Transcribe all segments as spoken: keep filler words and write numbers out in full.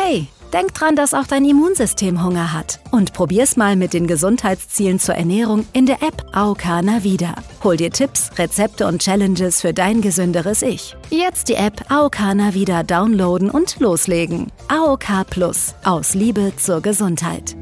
Hey, denk dran, dass auch dein Immunsystem Hunger hat. Und probier's mal mit den Gesundheitszielen zur Ernährung in der App A O K Navida. Hol dir Tipps, Rezepte und Challenges für dein gesünderes Ich. Jetzt die App A O K Navida downloaden und loslegen. A O K Plus. Aus Liebe zur Gesundheit.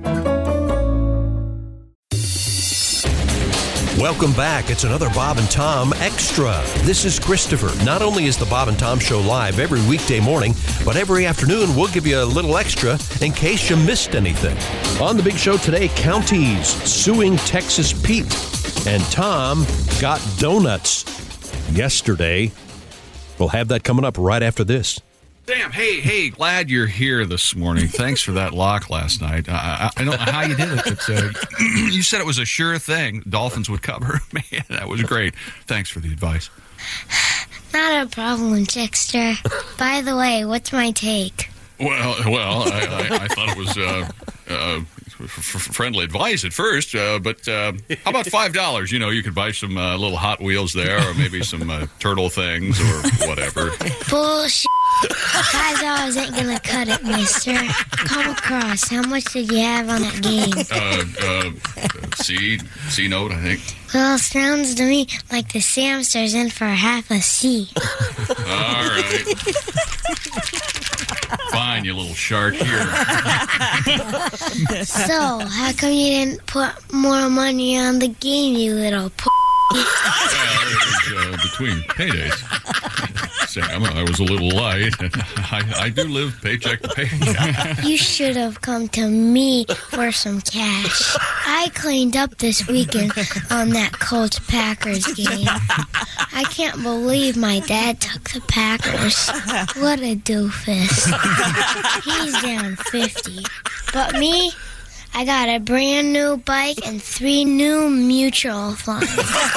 Welcome back. It's another Bob and Tom Extra. This is Christopher. Not only is the Bob and Tom Show live every weekday morning, but every afternoon we'll give you a little extra in case you missed anything. On the big show today, counties suing Texas Pete. And Tom got donuts yesterday. We'll have that coming up right after this. Sam, hey, hey, glad you're here this morning. Thanks for that lock last night. I, I, I don't know how you did it, but uh, you said it was a sure thing. Dolphins would cover. Man, that was great. Thanks for the advice. Not a problem, Chickster. By the way, what's my take? Well, well, I, I, I thought it was uh, uh, f- f- friendly advice at first, uh, but uh, how about five dollars? You know, you could buy some uh, little Hot Wheels there, or maybe some uh, turtle things, or whatever. Bullshit. Five dollars ain't gonna cut it, mister. Come across. How much did you have on that game? Uh, uh, C, C note, I think. Well, sounds to me like the Samsters in for half a C. All right. Fine, you little shark here. So, how come you didn't put more money on the game, you little p***? Well, it was uh, between paydays. Sam, I was a little light. I, I do live paycheck to paycheck. You should have come to me for some cash. I cleaned up this weekend on that Colts-Packers game. I can't believe my dad took the Packers. What a doofus. He's down fifty. But me, I got a brand new bike and three new mutual funds.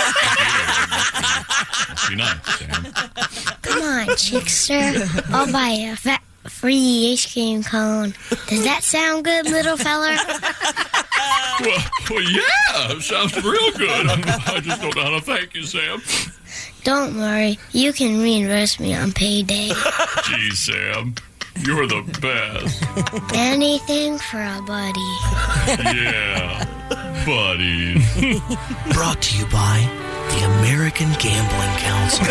Be nice, Sam. Come on, Chickster. I'll buy a fat free ice cream cone. Does that sound good, little feller? Well, well yeah, sounds real good. I just don't know how to thank you, Sam. Don't worry. You can reimburse me on payday. Gee, Sam. You're the best. Anything for a buddy. Yeah, buddies. Brought to you by the American Gambling Council.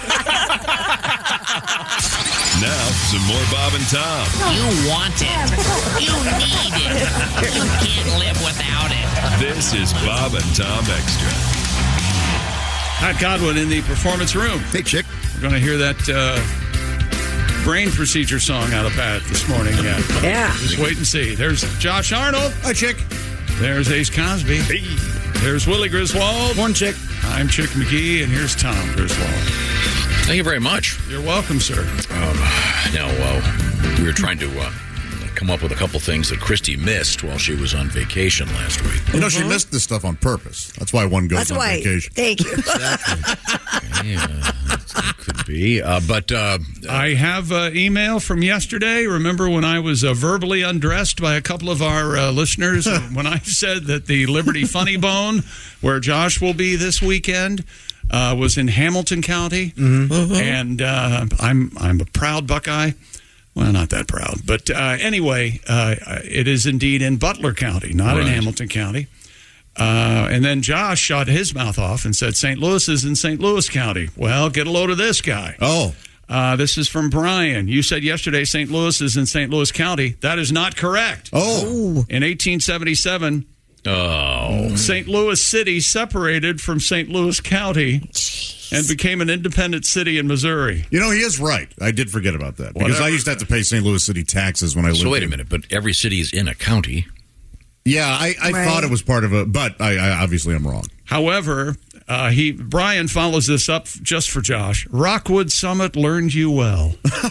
Now, some more Bob and Tom. You want it. You need it. You can't live without it. This is Bob and Tom Extra. Pat Godwin in the performance room. Hey, Chick. We're going to hear that uh, brain procedure song out of Pat this morning. Yeah. Yeah. Just wait and see. There's Josh Arnold. Hi, Chick. There's Ace Cosby. Hey. There's Willie Griswold. One, Chick. I'm Chick McGee, and here's Tom Griswold. Thank you very much. You're welcome, sir. Um, now, uh, we were trying to uh, come up with a couple things that Christy missed while she was on vacation last week. You know, she missed this stuff on purpose. That's why one goes That's on why. vacation. Thank you. Exactly. Yeah, that could be. Uh, but uh, I have an email from yesterday. Remember when I was uh, verbally undressed by a couple of our uh, listeners when I said that the Liberty Funny Bone, where Josh will be this weekend, uh, was in Hamilton County, Mm-hmm. and uh, I'm I'm a proud Buckeye. Well, not that proud, but uh, anyway, uh, it is indeed in Butler County, not Right. in Hamilton County. Uh, and then Josh shot his mouth off and said Saint Louis is in Saint Louis County. Well, get a load of this guy. Oh. Uh, this is from Brian. You said yesterday Saint Louis is in Saint Louis County. That is not correct. Oh. In eighteen seventy-seven, oh, Saint Louis City separated from Saint Louis County and became an independent city in Missouri. You know, he is right. I did forget about that. Because Whatever. I used to have to pay Saint Louis City taxes when I lived so wait a in- minute. But every city is in a county. Yeah, I, I Right. thought it was part of a... But I, I obviously I'm wrong. However, uh, he Brian follows this up just for Josh. Rockwood Summit learned you well.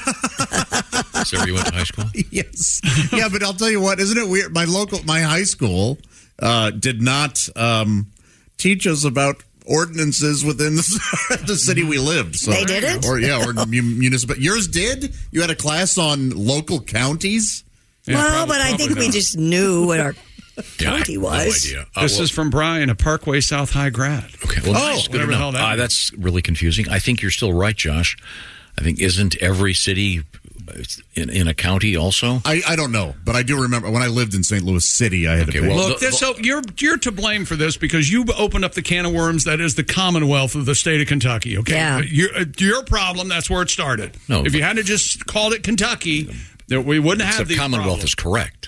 Is that where you went to high school? Yes. Yeah, but I'll tell you what, isn't it weird? My local, my high school uh, did not um, teach us about ordinances within the, the city we lived. So, They didn't? Or yeah, or municipal. Yours did? You had a class on local counties? Yeah, well, probably- but I think probably we not. just knew what our Yeah, I county have was. No idea. Uh, This well, is from Brian, a Parkway South High grad. okay. Well, Oh, nice. Good whatever to the hell know. that Uh, means. that's really confusing. I think you're still right, Josh. I think isn't every city in, in a county also? I, I don't know, but I do remember when I lived in Saint Louis City, I had Okay, to pay. well, Look, this, so you're you're to blame for this because you opened up the can of worms that is the Commonwealth of the state of Kentucky. Okay, Yeah. Your, your problem. That's where it started. No, if but- you hadn't just called it Kentucky, that we wouldn't have Except these Commonwealth problems. is correct.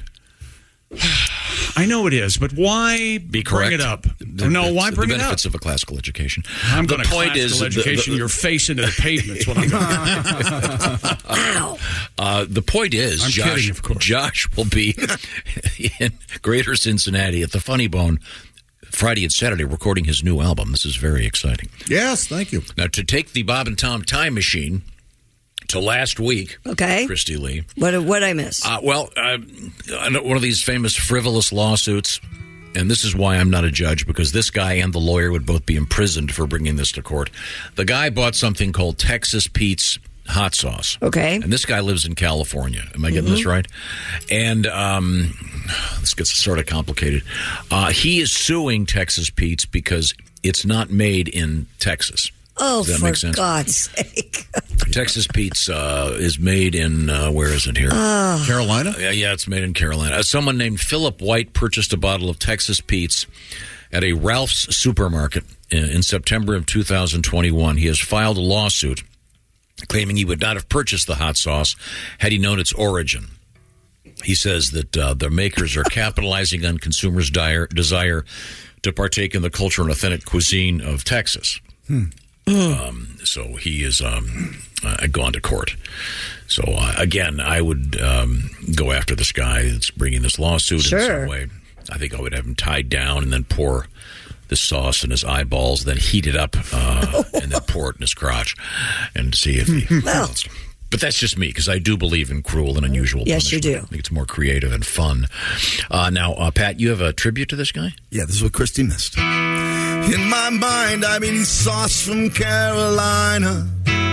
I know it is, but why Be bring correct. it up? The, no, why the bring it up? benefits of a classical education. I'm the going to point classical is the- education the- your face into the pavement. Is what I'm going Ow. Uh, the point is, I'm Josh, kidding, of course. Josh will be in Greater Cincinnati at the Funny Bone Friday and Saturday recording his new album. This is very exciting. Yes, thank you. Now, to take the Bob and Tom time machine to last week, Okay. Christy Lee. What what I miss? Uh, well, uh, I know one of these famous frivolous lawsuits, and this is why I'm not a judge, because this guy and the lawyer would both be imprisoned for bringing this to court. The guy bought something called Texas Pete's hot sauce. Okay. And this guy lives in California. Am I getting this right? And um, this gets sort of complicated. Uh, he is suing Texas Pete's because it's not made in Texas. Oh, Does that for make sense? God's sake. Texas Pete's uh, is made in, uh, where is it here? Oh. Carolina? Yeah, yeah, it's made in Carolina. Uh, someone named Philip White purchased a bottle of Texas Pete's at a Ralph's supermarket in, in September of two thousand twenty-one. He has filed a lawsuit claiming he would not have purchased the hot sauce had he known its origin. He says that uh, the makers are capitalizing on consumers' dire, desire to partake in the culture and authentic cuisine of Texas. Hmm. Um, so he is um, uh, gone to court. So uh, again, I would um, go after this guy that's bringing this lawsuit in Sure. some way. I think I would have him tied down and then pour the sauce in his eyeballs, then heat it up uh, and then pour it in his crotch and see if he. Well. But that's just me, because I do believe in cruel and unusual Yes, you punishment. do. I think it's more creative and fun. Uh, now, uh, Pat, you have a tribute to this guy? Yeah, this is what Christy missed. In my mind, I'm eating sauce from Carolina.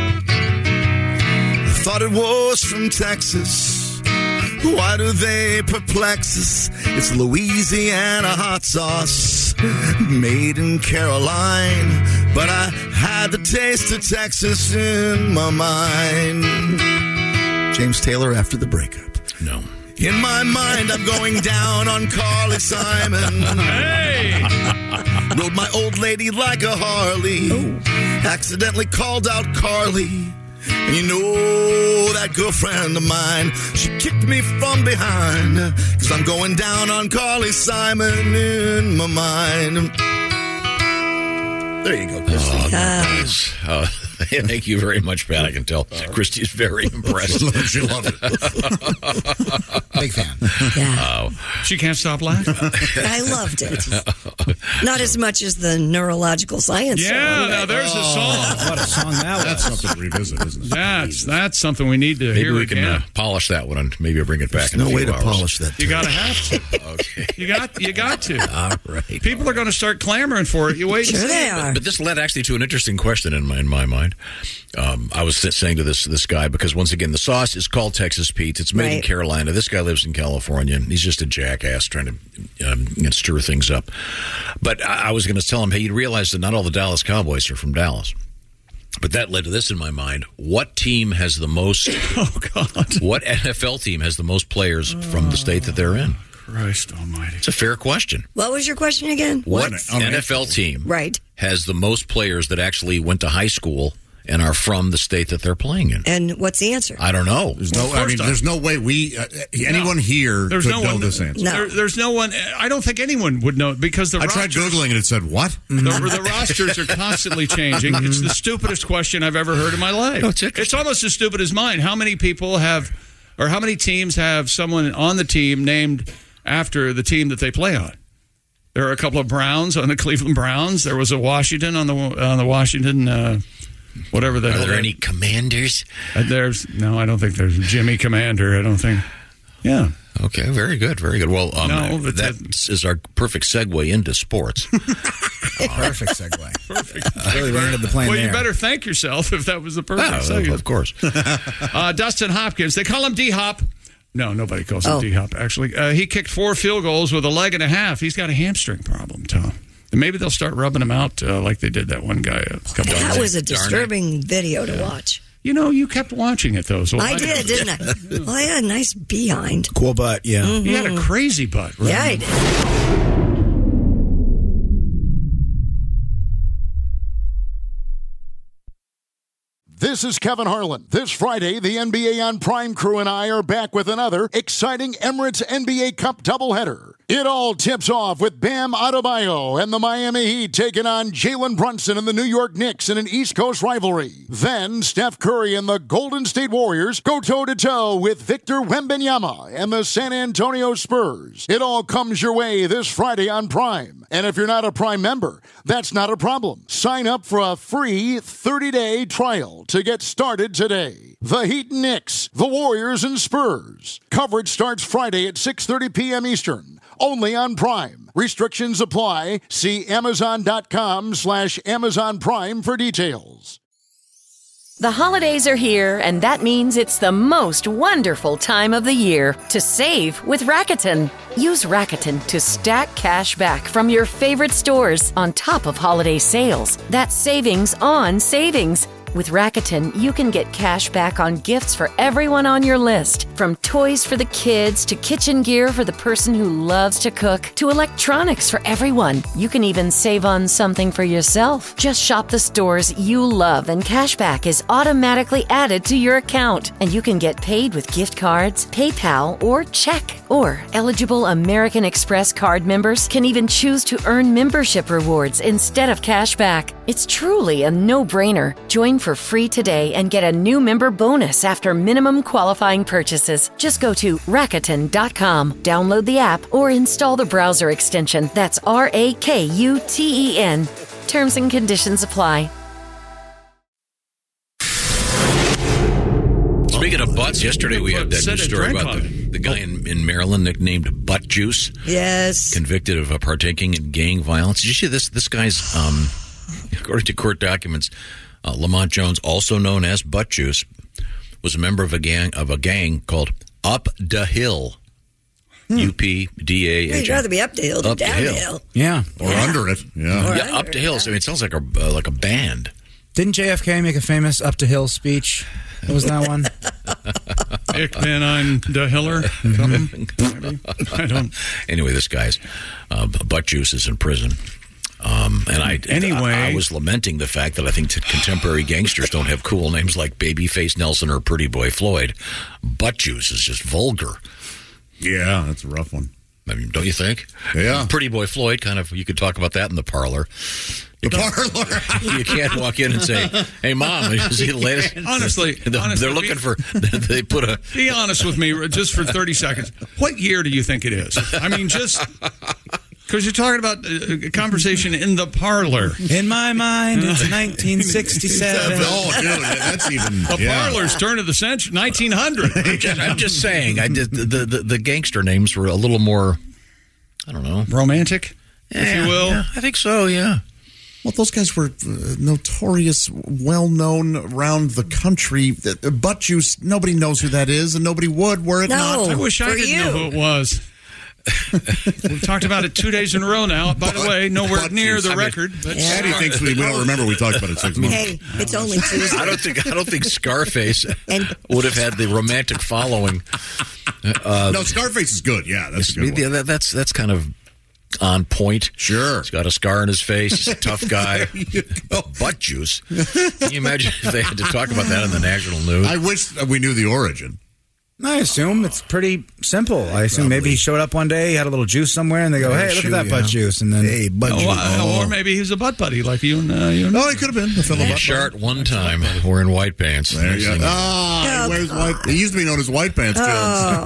I thought it was from Texas. Why do they perplex us? It's Louisiana hot sauce made in Caroline. But I had the taste of Texas in my mind. James Taylor after the breakup. No. In my mind, I'm going down on Carly Simon. Hey! Rode my old lady like a Harley. Accidentally called out Carly. And you know that girlfriend of mine, she kicked me from behind. Cause I'm going down on Carly Simon in my mind. There you go, Christy. Oh, nice. uh, thank you very much, Pat. I can tell Christy's very impressed. She loved it. Big fan. Yeah. Uh, She can't stop laughing. I loved it. Not as much as the neurological science. Yeah, song, now but- there's a song. What a song that That's something to revisit, isn't it? That's that's something we need to maybe hear we can again. uh, polish that one and maybe bring it back There's in a no few way to hours. polish that. You gotta have to. Okay. You got you got to. All right. People are going to start clamoring for it. You wait. and Sure see. they are. But this led actually to an interesting question in my in my mind. Um, I was saying to this this guy, because once again, the sauce is called Texas Pete's. It's made in Right. Carolina. This guy lives in California. He's just a jackass trying to um, you know, stir things up. But I, I was going to tell him, hey, you realize that not all the Dallas Cowboys are from Dallas. But that led to this in my mind. What team has the most... Oh, God. What N F L team has the most players from the state that they're in? Christ almighty. It's a fair question. What was your question again? What On N F L team Right. has the most players that actually went to high school and are from the state that they're playing in? And what's the answer? I don't know. There's no. Well, I first mean, off- there's no way we uh, anyone here There's could no know one. this answer. No. There, there's no one. I don't think anyone would know because the I tried rosters- googling and it said what? The, the rosters are constantly changing. It's the stupidest question I've ever heard in my life. No, it's interesting. It's almost as stupid as mine. How many people have, or how many teams have someone on the team named after the team that they play on? There are a couple of Browns on the Cleveland Browns. There was a Washington on the on the Washington, uh, whatever the Are hell. there that- any commanders? Uh, there's no. I don't think there's Jimmy Commander. I don't think. Yeah. Okay, very good, very good. Well, um, No, but that that- is our perfect segue into sports. Perfect segue. Perfect. Really landed the plane Well, you there. better thank yourself if that was the perfect Ah, segue. of course. Uh, Dustin Hopkins. They call him D-Hop. No, nobody calls him Oh. D-Hop, actually. Uh, he kicked four field goals with a leg and a half. He's got a hamstring problem, Tom. And maybe they'll start rubbing him out uh, like they did that one guy a couple of That years was a Darn it. disturbing video to watch. You know, you kept watching it, though. So I did, didn't I? Well, I had a nice behind. Cool butt, yeah. Mm-hmm. You had a crazy butt, right? Yeah, I did. This is Kevin Harlan. This Friday, the N B A on Prime crew and I are back with another exciting Emirates N B A Cup doubleheader. It all tips off with Bam Adebayo and the Miami Heat taking on Jalen Brunson and the New York Knicks in an East Coast rivalry. Then Steph Curry and the Golden State Warriors go toe-to-toe with Victor Wembanyama and the San Antonio Spurs. It all comes your way this Friday on Prime. And if you're not a Prime member, that's not a problem. Sign up for a free thirty-day trial to get started today. The Heat and Knicks, the Warriors and Spurs. Coverage starts Friday at six thirty p.m. Eastern. Only on Prime. Restrictions apply. See Amazon.com slash Amazon Prime for details. The holidays are here, and that means it's the most wonderful time of the year to save with Rakuten. Use Rakuten to stack cash back from your favorite stores on top of holiday sales. That's savings on savings. With Rakuten, you can get cash back on gifts for everyone on your list. From toys for the kids, to kitchen gear for the person who loves to cook, to electronics for everyone. You can even save on something for yourself. Just shop the stores you love, and cash back is automatically added to your account. And you can get paid with gift cards, PayPal, or check. Or eligible American Express card members can even choose to earn membership rewards instead of cash back. It's truly a no-brainer. Join for free today and get a new member bonus after minimum qualifying purchases. Just go to Rakuten dot com, download the app, or install the browser extension. That's R A K U T E N. Terms and conditions apply. Speaking of butts, yesterday we had that Said news it story drank about on the, the guy in, in Maryland nicknamed Butt Juice. Yes. Convicted of uh, partaking in gang violence. Did you see this? This guy's, um, according to court documents, uh, Lamont Jones, also known as Butt Juice, was a member of a gang of a gang called Up the Hill. Hmm. U P D A H. Well, you'd rather be up the hill than Up the down the hill. hill. Yeah. Or Yeah. under it. Yeah. Or yeah, under Up the it, Hill. yeah. So, I mean, it sounds like a uh, like a band. Didn't J F K make a famous Up to Hill speech? What was that one? Ich bin ein der Hiller. Maybe. I don't. Anyway, this guy's uh, Butt Juice is in prison. Um, and I, Anyway. I, I was lamenting the fact that I think that contemporary gangsters don't have cool names like Babyface Nelson or Pretty Boy Floyd. Butt Juice is just vulgar. Yeah, that's a rough one. I mean, don't you think? Yeah. Pretty Boy Floyd, kind of, you could talk about that in the parlor. You The can't- parlor. You can't walk in and say, "Hey, Mom, did you see the latest?" Honestly, they're, honestly, they're looking be- for. They put a. Be honest with me, just for thirty seconds. What year do you think it is? I mean, just because you're talking about a conversation in the parlor. In my mind, it's nineteen sixty-seven. Oh, dude, that's even. The yeah. parlor's turn of the century, nineteen hundred. I'm just, I'm just saying, I did the, the the gangster names were a little more. I don't know, Romantic, yeah, if you will. Yeah, I think so. Yeah. Well, those guys were uh, notorious, well-known around the country. Uh, Butt Juice, nobody knows who that is, and nobody would were it No. not. I wish I For didn't you. know who it was. We've talked about it two days in a row now. By the way, nowhere Butt near juice. the I mean, record. But Yeah. Eddie thinks we, we don't remember we talked about it six months. Hey, it's only Tuesday. I don't think I don't think Scarface And- would have had the romantic following. Uh, No, Scarface is good. Yeah, that's a good yeah, one. that, that's that's kind of on point. Sure. He's got a scar on his face. He's a tough guy. Butt juice. Can you imagine if they had to talk about that in the national news? I wish we knew the origin. I assume it's pretty simple. I assume maybe he showed up one day, he had a little juice somewhere, and they go, "Hey, look at that butt juice," and then, Hey, Butt Oh, Juice. uh, or maybe he's a butt buddy like you and uh, you. And Oh, he could have been. The fellow butt Shart one time wearing white pants. There you go. Ah, he wears white. He used to be known as White Pants Kids.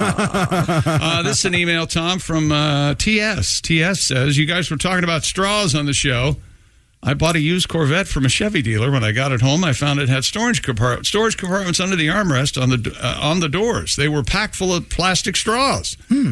Uh, this is an email, Tom, from uh, T S. T S says, you guys were talking about straws on the show. I bought a used Corvette from a Chevy dealer. When I got it home, I found it had storage, compart- storage compartments under the armrest on the uh, on the doors. They were packed full of plastic straws. Hmm.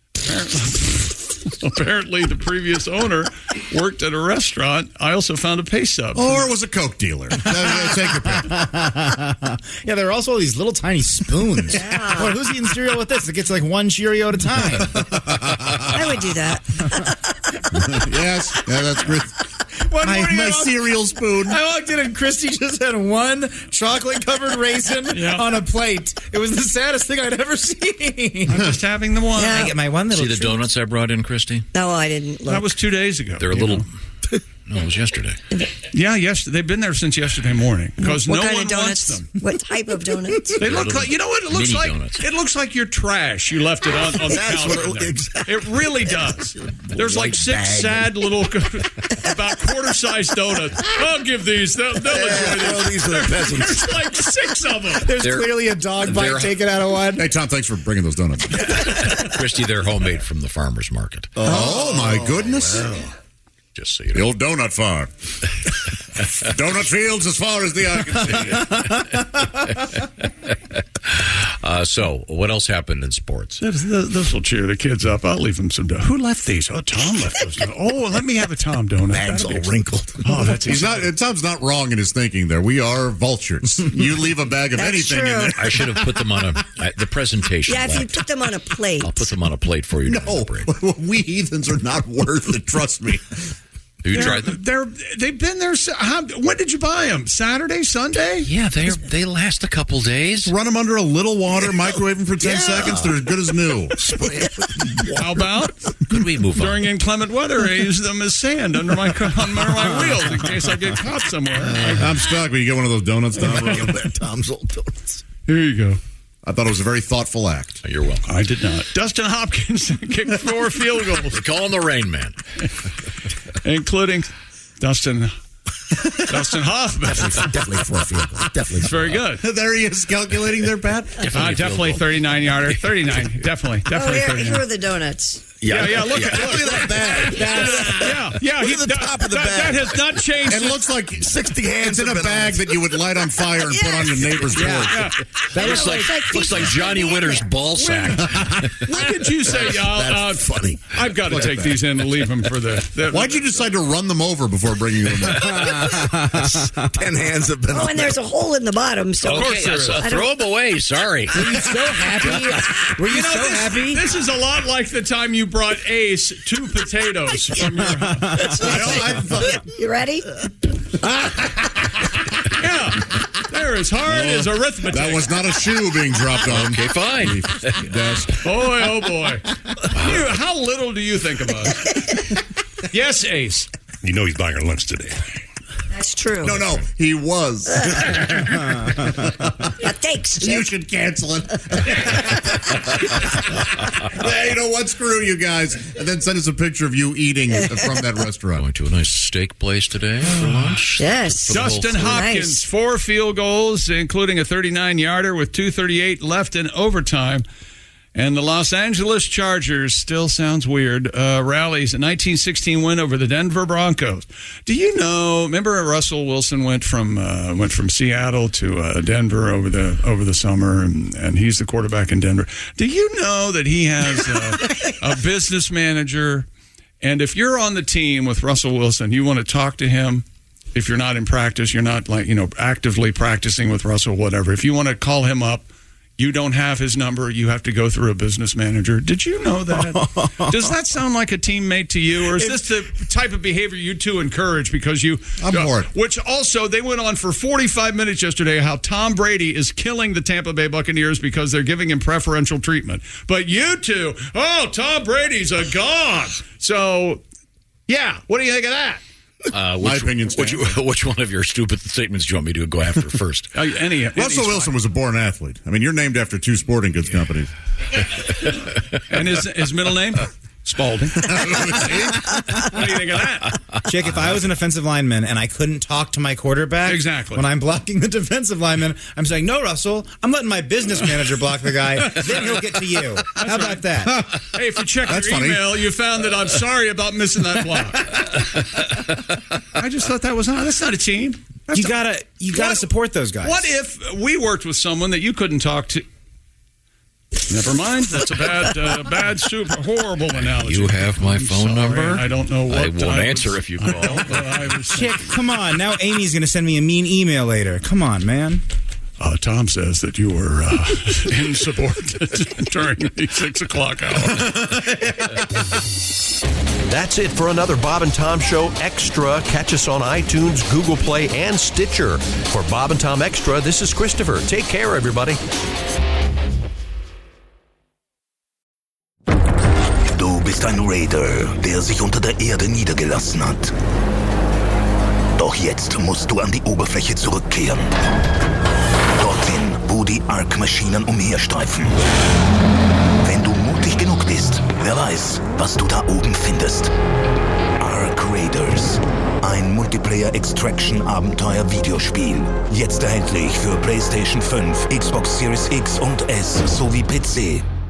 Apparently, apparently, the previous owner worked at a restaurant. I also found a pay stub. Or was a Coke dealer. Take your pick. yeah, there are also these little tiny spoons. Yeah. Boy, who's eating cereal with this? It gets like one Cheerio at a time. I would do that. Yes, yeah, that's great. One my, morning my I walked- cereal spoon. I walked in and Christy just had one chocolate-covered raisin Yeah. on a plate. It was the saddest thing I'd ever seen. I'm just having the one. Yeah. I get my one little See the treat. donuts I brought in, Christy? No, I didn't look. That was two days ago. They're a you little. know. No, it was yesterday. Yeah, yes, they've been there since yesterday morning because what no kind one of donuts? wants them. What type of donuts? They look like, you know what it looks mini like? donuts. It looks like your trash. You left it on, on the That's counter. what it- in there. exactly. It really does. There's like six bag. sad little, about quarter-sized donuts. I'll give these. They'll, they'll enjoy well, these. these are the peasants. There's like six of them. There's They're- clearly a dog they're- bite taken out of one. Hey, Tom, thanks for bringing those donuts. Christy, they're homemade from the farmer's market. Oh, my goodness. Just so you The know. old donut farm. Donut fields as far as the eye can see. Uh, so, what else happened in sports? This, this, this will cheer the kids up. I'll leave them some donuts. Who left these? Oh, Tom left those. donuts. Oh, let me have a Tom donut. Bag's That'd all be- wrinkled. Oh, that's He's not. exciting. Tom's not wrong in his thinking. There, we are vultures. You leave a bag of That's anything true. in there. I should have put them on a I, the presentation. Yeah, if you left. put them on a plate. I'll put them on a plate for you. during No, the break. we heathens are not worth it. Trust me. Have you They're- tried them? They're they've been there. sa- How, when did you buy them? Saturday, Sunday? Yeah, they they last a couple days. Run them under a little water, microwave them for ten Yeah. seconds. They're as good as new. How about Could we move on? during inclement weather? I use them as sand under my under my wheels in case I get caught somewhere. I'm stuck. Will you get one of those donuts, Tom? Tom's old donuts. Here you go. I thought it was a very thoughtful act. You're welcome. I did not. Dustin Hopkins kicked four field goals, Call him the Rain Man. including Dustin Dustin Hoffman. Definitely four field goals. Definitely. It's very good. There he is calculating their pat. Uh, definitely thirty-nine yarder. thirty-nine. Definitely. Oh, Definitely here, here thirty-nine. are the donuts. Yeah, yeah. Look yeah. at look Look at that bag. Yeah, yeah. Look he- at the that, top of the that, bag. that has not changed. It looks like sixty hands It's in have a been bag on it. that you would light on fire and put on your neighbor's porch. Yeah. That looks like, looks like Johnny Winter's ball sack. When did you say, y'all? Uh, That's funny. I've got to take these in and leave them for the. the Why'd you decide to run them over before bringing them in? Ten hands have been Oh, on and there's a hole in the bottom. So Okay, uh, so throw them away. Sorry. Were you so happy? Were you, You know, so this, happy? this is a lot like the time you brought Ace two potatoes from your house. you ready? Yeah, they're as hard as arithmetic. That was not a shoe being dropped on. Okay, fine. Desk. Boy, oh boy. You, how little do you think of us? Yes, Ace. You know he's buying our lunch today. That's true. No, no, he was. Yeah, thanks, You Chick. should cancel it. Yeah, you know what? Screw you guys. And then send us a picture of you eating from that restaurant. Going to a nice steak place today for lunch. Yes. For the whole Justin family. Hopkins, Nice. four field goals, including a thirty-nine yarder with two thirty-eight left in overtime. And the Los Angeles Chargers, still sounds weird, uh, rallies a nineteen sixteen win over the Denver Broncos. Do you know, remember Russell Wilson went from uh, went from Seattle to uh, Denver over the over the summer, and, and he's the quarterback in Denver. Do you know that he has uh, a business manager? And if you're on the team with Russell Wilson, you want to talk to him. If you're not in practice, you're not like, you know, actively practicing with Russell, whatever. If you want to call him up, you don't have his number. You have to go through a business manager. Did you know that? Does that sound like a teammate to you? Or is this the type of behavior you two encourage because you... I'm uh, for it. Which also, they went on for forty-five minutes yesterday how Tom Brady is killing the Tampa Bay Buccaneers because they're giving him preferential treatment. But you two, oh, Tom Brady's a god. So, yeah, what do you think of that? Uh, My which, opinion which, which one of your stupid statements do you want me to go after first? Uh, any, Russell Wilson was a born athlete. I mean, you're named after two sporting goods companies. And his, his middle name? Spalding. What do you think of that? Chick, if I was an offensive lineman and I couldn't talk to my quarterback, Exactly. when I'm blocking the defensive lineman, I'm saying, no, Russell, I'm letting my business manager block the guy, then he'll get to you. How about that? Hey, if you check That's your funny. email, you found that I'm sorry about missing that block. I just thought that was not. That's not a team. That's You a- gotta, you gotta What- support those guys. What if we worked with someone that you couldn't talk to? Never mind. That's a bad, uh, bad, super horrible analogy. You have my I'm phone sorry. number? I don't know what I won't I answer was- if you I call. don't know what I was Chick, thinking. come on. Now Amy's gonna send me a mean email later. Come on, man. Uh, Tom says that you were uh, insubordinate during the six o'clock hour. That's it for another Bob and Tom Show Extra. Catch us on iTunes, Google Play, and Stitcher. For Bob and Tom Extra, this is Christopher. Take care, everybody. Du bist ein Raider, der sich unter der Erde niedergelassen hat. Doch jetzt musst du an die Oberfläche zurückkehren. Dorthin, wo die Ark-Maschinen umherstreifen. Wenn du mutig genug bist, wer weiß, was du da oben findest. Ark Raiders. Ein Multiplayer-Extraction-Abenteuer-Videospiel. Jetzt erhältlich für PlayStation fünf, Xbox Series X und S sowie P C.